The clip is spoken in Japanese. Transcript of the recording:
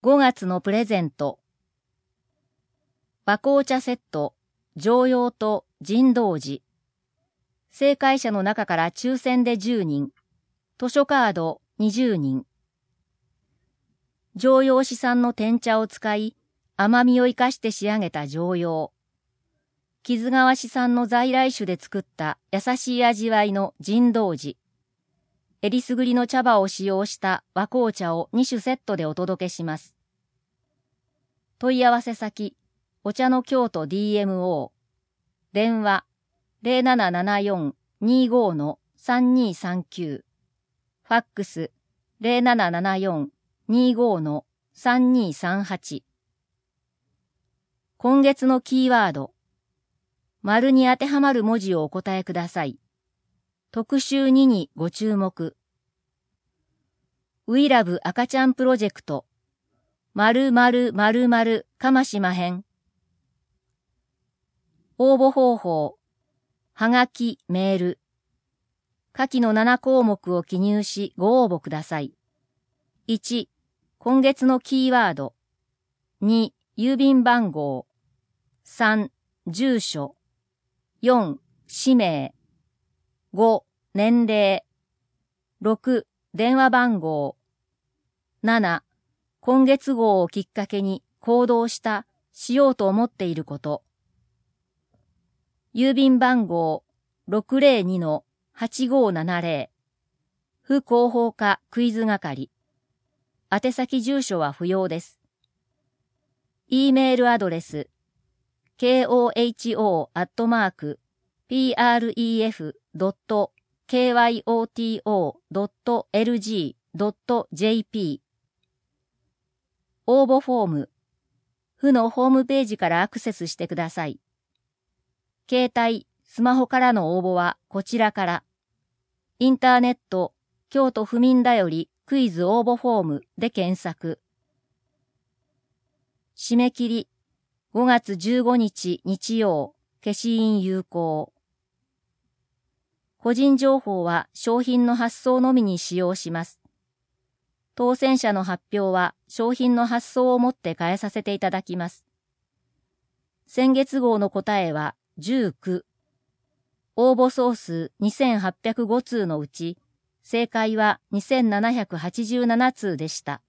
5月のプレゼント。和紅茶セット、常用と神道寺。正解者の中から抽選で10人。図書カード20人。常用市産の天茶を使い、甘みを生かして仕上げた常用。木津川市産の在来種で作った優しい味わいの神道寺。えりすぐりの茶葉を使用した和紅茶を2種セットでお届けします。問い合わせ先、お茶の京都 DMO。電話、0774-25-3239。ファックス、0774-25-3238。今月のキーワード。丸に当てはまる文字をお答えください。特集2にご注目。We Love 赤ちゃんプロジェクト。〇〇〇〇かましまへん。応募方法。はがき、メール。下記の7項目を記入しご応募ください。1、今月のキーワード。2、郵便番号。3、住所。4、氏名。5、年齢。6、電話番号。7、今月号をきっかけに行動しようと思っていること。郵便番号 602-8570 府広報課クイズ係。宛先住所は不要です。E メールアドレス koho@pref.kyoto.lg.jp 応募フォーム。府のホームページからアクセスしてください。携帯、スマホからの応募はこちらから。インターネット、京都府民だよりクイズ応募フォームで検索。締め切り、5月15日日曜、消印有効。個人情報は商品の発送のみに使用します。当選者の発表は商品の発送をもって返させていただきます。先月号の答えは19。応募総数2805通のうち、正解は2787通でした。